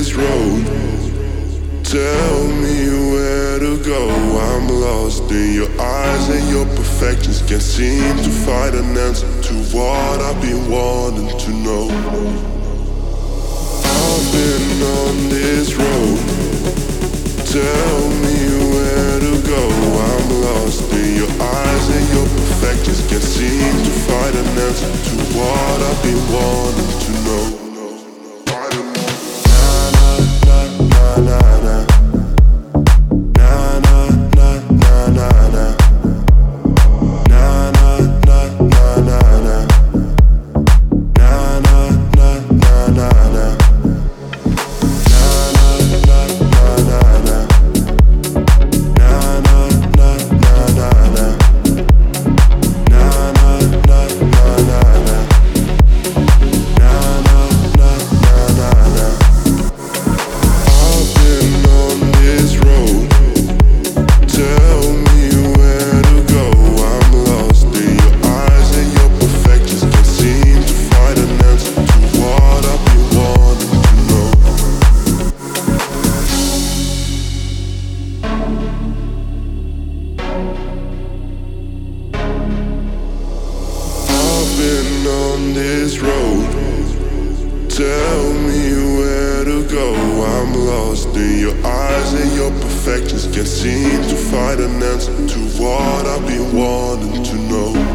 this road. Tell me where to go. I'm lost in your eyes and your perfections. Can't seem to find an answer to what I've been wanting to know. I've been on this road. Tell me where to go. I'm lost in your eyes and your perfections. Can't seem to find an answer to what I've been wanting to know. On this road, tell me where to go. I'm lost in your eyes and your perfections. Can't seem to find an answer to what I've been wanting to know.